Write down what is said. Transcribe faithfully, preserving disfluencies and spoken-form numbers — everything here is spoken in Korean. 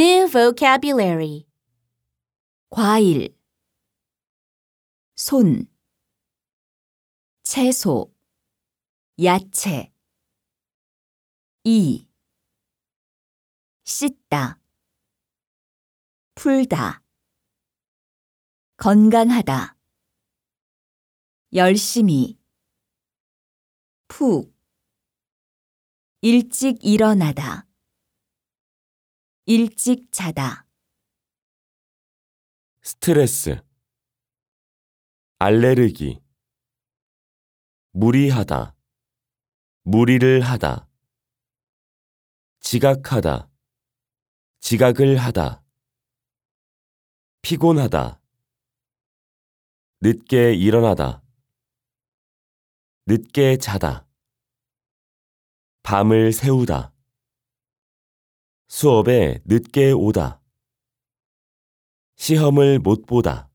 New vocabulary. 과일, 손, 채소, 야채. 이, 씻다, 풀다, 건강하다, 열심히, 푹, 일찍 일어나다, 일찍 자다. 스트레스, 알레르기, 무리하다, 무리를 하다, 지각하다, 지각을 하다, 피곤하다, 늦게 일어나다, 늦게 자다, 밤을 새우다, 수업에 늦게 오다, 시험을 못 보다.